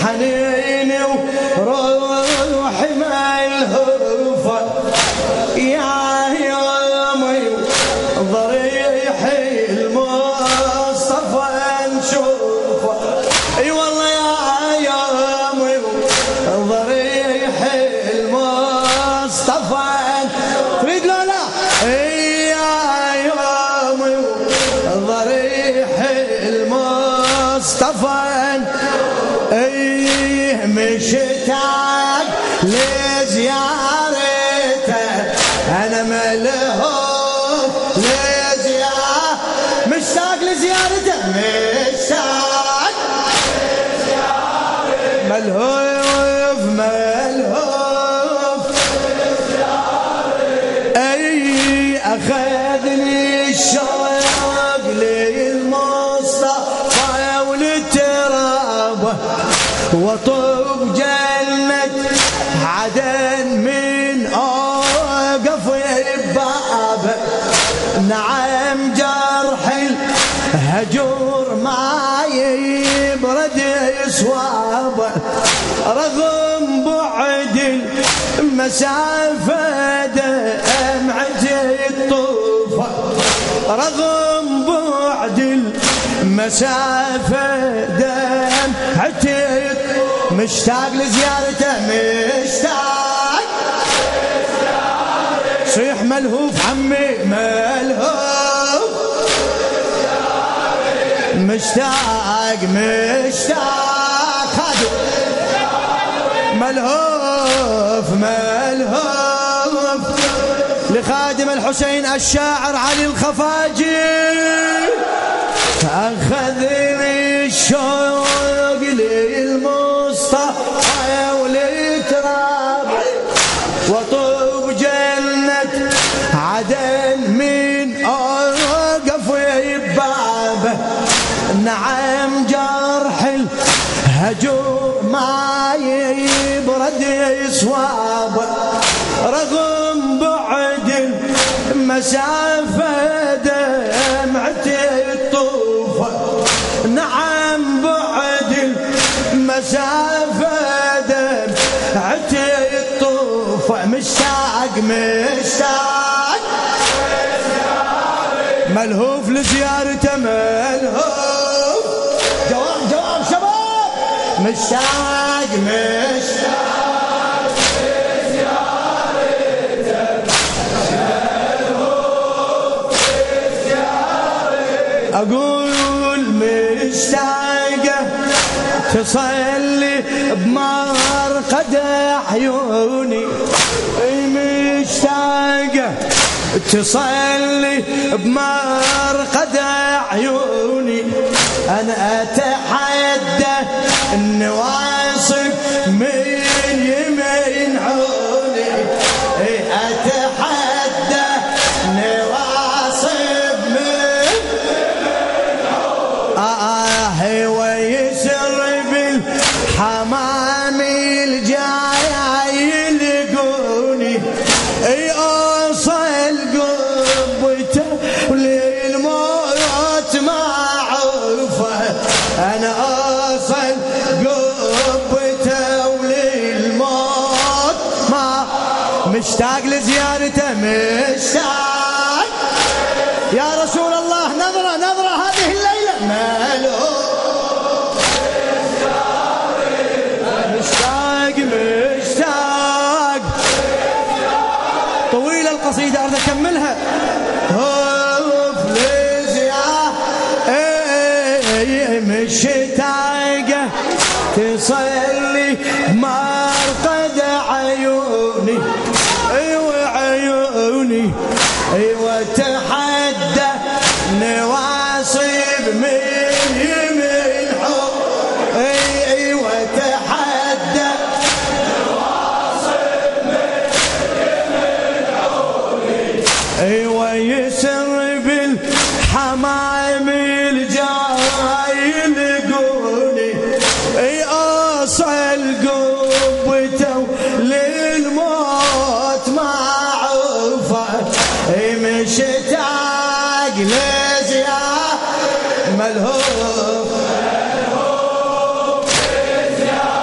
حنيني وروحي ملهوفة يا يومي ضريحي المصطفى نشوفه اي والله يا يومي ضريحي المصطفى تريد لا لا يا يومي ضريحي المصطفى ايه مشتاق لزيارته انا ملهوف لزيارته مشتاق لزيارته مشتاق ملهوف ملهوف اي اخذني الشوق للمصطفى وللتراب وطوب جنة عدن من أوقف بابه نعم جرح الهجور ما يبرد يصوابه رغم بعد المسافة دمعتي الطوفة رغم بعد المسافة دمعتي مشتاق لزيارته مشتاق صيح ملهوف عمي ملهوف مشتاق مشتاق ملهوف ملهوف لخادم الحسين الشاعر علي الخفاجي أخذني الشوق للمصطفى وللتراب وطوب جنة عدن من أوقف بابه نعم جرح الهجور ما يبرد يصوابه رغم بعد المسافة دمعتي الطوفة نعم بعد المسافة دمعتي الطوفة مشتاق مشتاق ملهوف لزيارته ملهوف جواب جواب شباب مشتاق مشتاق لزيارته ملهوف لزيارته أقول مشتاقة تصلي بمرقد عيوني مشتاقة تصلي بمرقد عيوني أنا أتحدى النواصب من يمين عوني أتحدى نواصب من عوني ويسر بالحمامي الجاي يلقوني اوصل قبته وللموت ما عرفه انا اوصل قبته وللموت ما مشتاق لزيارته مشتاق يا رسول الله نظرة نظرة هذه الليلة ملهوف مشتاق مشتاق طويلة القصيدة أريد أكملها هوف لزيارته مشتاقة تصلي مرقد عيوني ايوه عيوني ايوه تحدى نواصب من يمين حب ايوه تحدى نواصب من يمين حولي ايوه يسر بالحمام الجاي يلقوني اي اوصل قبته للموت ما عرفه مشتاق لزيارته ملهوف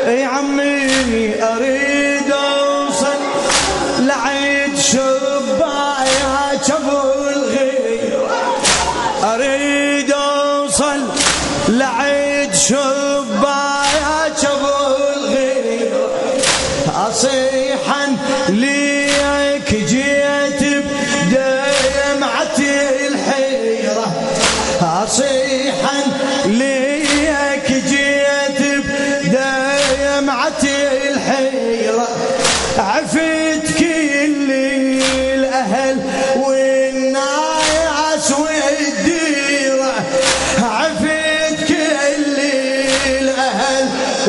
يا عمي اريد اوصل لعيد شباياك ابو الغير، اريد اوصل لعيد شباياك ابو الغير، اصيحا ليك جيت بدمعتي الحيره، اصيحا ليك جيت بدمعتي الحيره، عفيت كل الاهل والناس والديره، عفيت كل الاهل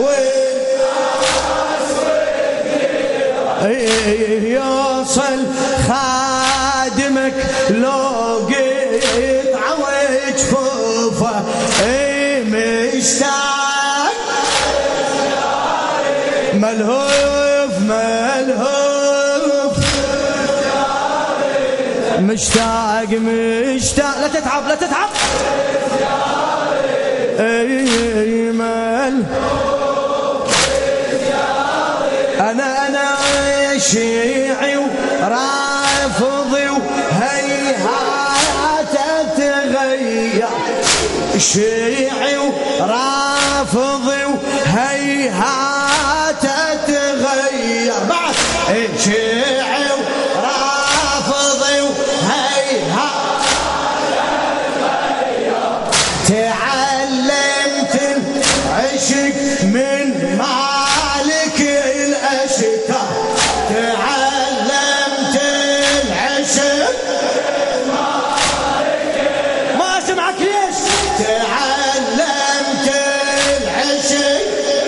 والناس والديره، يوصل خادمك لو قطع وجفوفه، مشتاق ملهوف ملهوف مشتاق مشتاق، لا تتعب لا تتعب، انا شيعي ورافضي وهيهات اتغير، شيعي ورافضي وهيهات اتغير، بعد شيعي ورافضي وهيهات اتغير، تعلمت العشق من مالك الاشكار، تعلمت العشق ما اسمعك ليش، تعلمت العشق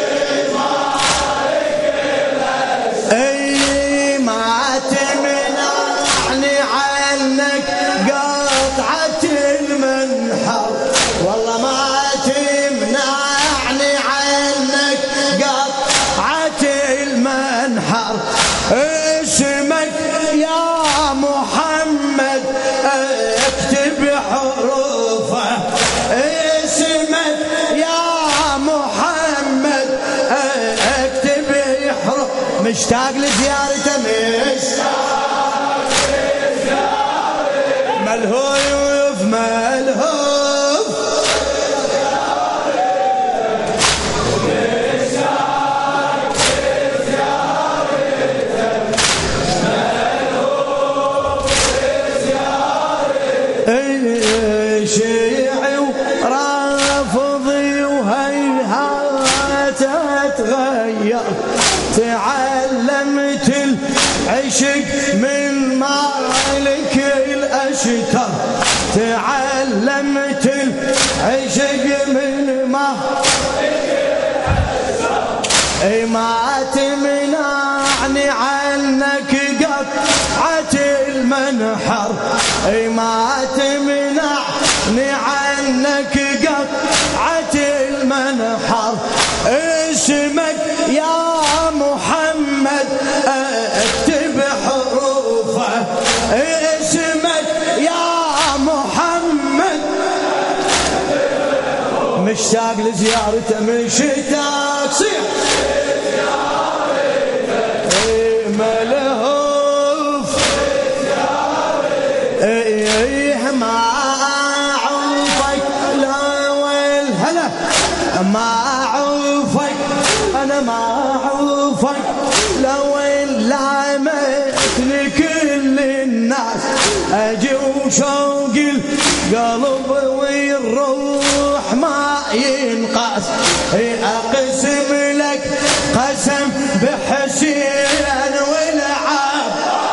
اي ما تمنعني عنك قطعة المنحر، والله ما تمنعني عنك قطعة المنحر، اسمك يا محمد اكتب حروفه، اسمك يا محمد اكتب حروف، مشتاق لزيارته مشتاق لزيارته، ملهوف ملهوف شيعي ورافضي وهيهات اتغير، تعلمت العشق من مالك الاشكر، تعلمت العشق من مالك الاشكر، اي ما تمنعني عنك قطعة المنحر، اي ما تمنعني عنك قطعة المنحر، اسمك يا محمد اكتب حروفه، اسمك يا محمد مشتاق لزيارته مشتاق صيح ملهوف ما عوفك لا والهلا، ما عوفك انا ما عوفك لو لامتني كل الناس، اجي وشوق القلب والروح ما ينقاس، اقسم لك قسم بحسين والعاب،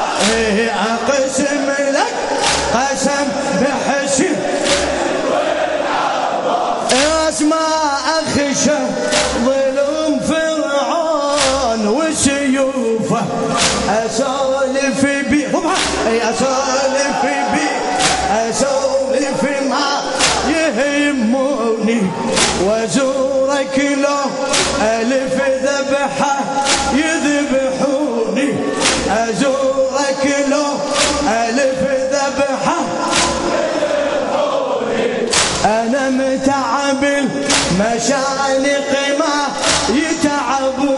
اقسم لك قسم بحسين والعاب، اسمع اخشى ظلم فرعون وسيوفه، اسولف بي اسولف بي اسولف ما يهموني، وازورك لو الف ذبحه يذبحوني، ازورك لو الف ذبحه يذبحوني، انا متعب المشالق ما يتعبون.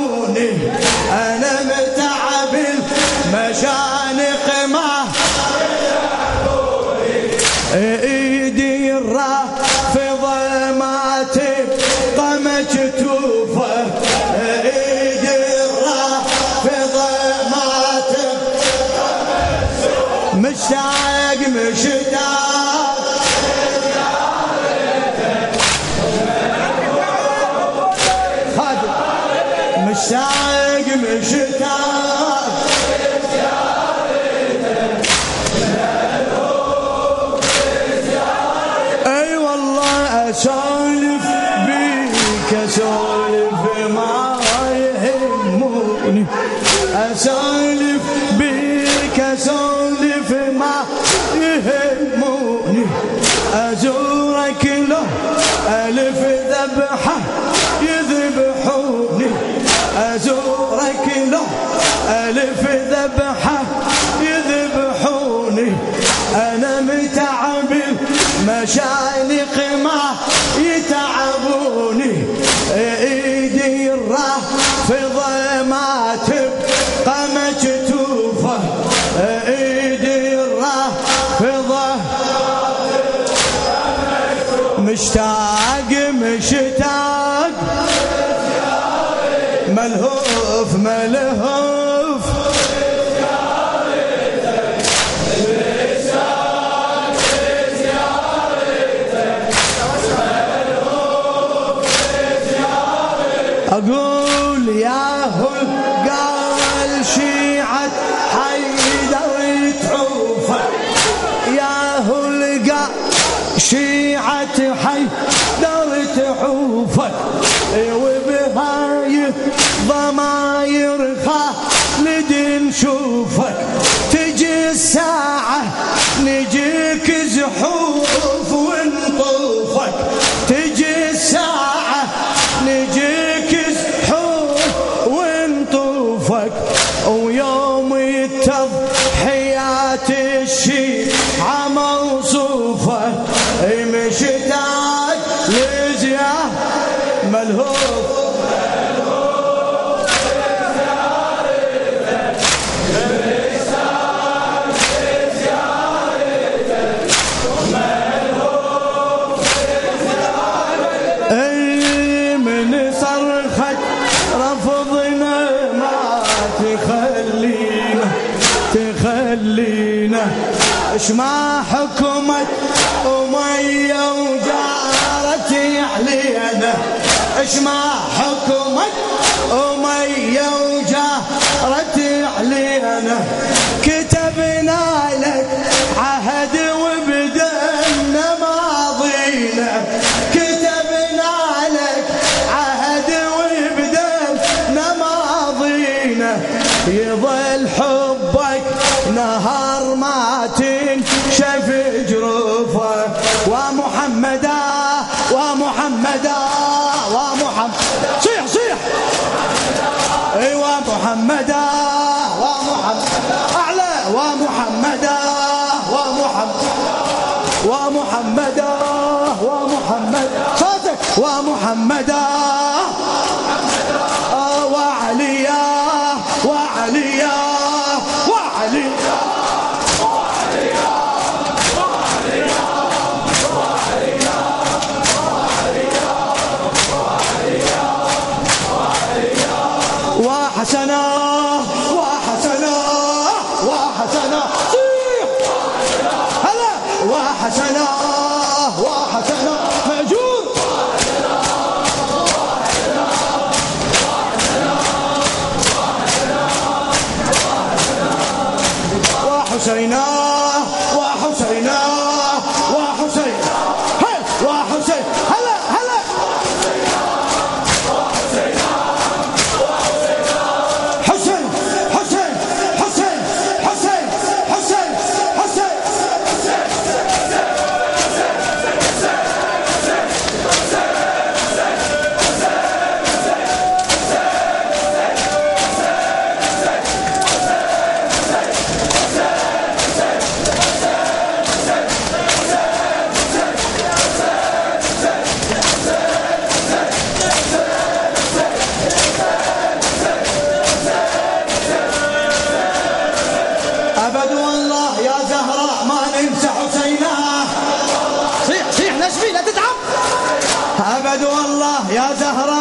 مشتاق مشتاق اي والله اسولف بيك اسولف ما يهموني اسولف بيك اسولف ما يهموني ازورك له الف ذبحه يذبحوني ازورك له الف ذبحه يذبحوني انا متعب مشانق ما يتعبوني ايدي الرافضه ما تبقى مكتوفه ايدي الرافضه مشتاق مشتاق ملهوف ملهوف أقول يا هل قال شيعة حيدر تعوفه يا هل قال شيعة حيدر تعوفك وبهاي ضماير خالد نشوفك تجي الساعة نجيك زحوف ونطوفك تجي الساعة نجيك ونطوفك ويوم التضحيات الشيعة موصوفة مشتاق لزيارة ملهوف من صرخة رفضنا ما تخلينا اش ما حكمت أمية وجارت علينا اش ما حكمت أمية وجارت علينا كتبنا لك عهد وبدلنا ماضينا كتبنا لك عهد وبدلنا ماضينا يظل حبك نهار ما تنشف جروفه ومحمدا ومحمدا ومحمد صيح صيح ايوه محمدا ومحمد اعلى ومحمدا ومحمد ومحمدا ومحمد صوتك ومحمدا وعليا وعليا وعليا وحسنا وحسنا وحسنا هلا وحسنا وحسنا مأجور وحسينا وحسينا وحسين وحسين هلا هلا حسين حسين حسين حسين حسين حسين أبد والله يا زهراء ما ننسى حسينا صيح صيح نشفي لا تتعب أبد والله يا زهراء